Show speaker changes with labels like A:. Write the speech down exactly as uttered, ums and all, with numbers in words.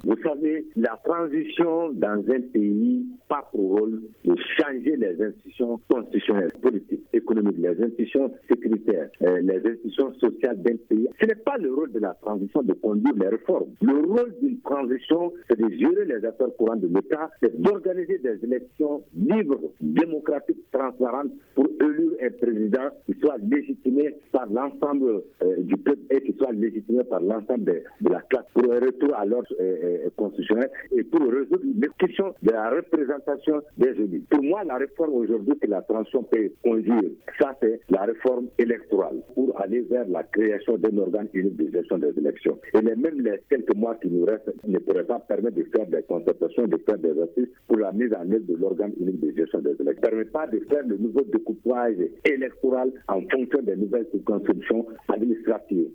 A: Vous savez, la transition dans un pays pas pour rôle de changer les institutions constitutionnelles, politiques, économiques, les institutions sécuritaires, euh, les institutions sociales d'un pays. Ce n'est pas le rôle de la transition de conduire les réformes. Le rôle d'une transition, c'est de gérer les affaires courantes de l'État, c'est d'organiser des élections libres, démocratiques, transparentes pour élire un président qui soit légitimé par l'ensemble euh, du peuple et qui soit légitimé par l'ensemble de, de la classe pour un retour à l'ordre euh, euh, constitutionnel et pour résoudre les questions de la représentation des élus. Pour moi, la réforme aujourd'hui que la transition peut conduire, ça c'est la réforme électorale pour aller vers la création d'un organe unique de gestion des élections. Et les, même les quelques mois qui nous restent ne pourraient pas permettre de faire des concertations, de faire des assises pour la mise en œuvre de l'organe unique de gestion des élections. Ne permet pas de faire le nouveau découpage électoral en fonction des nouvelles circonscriptions administratives.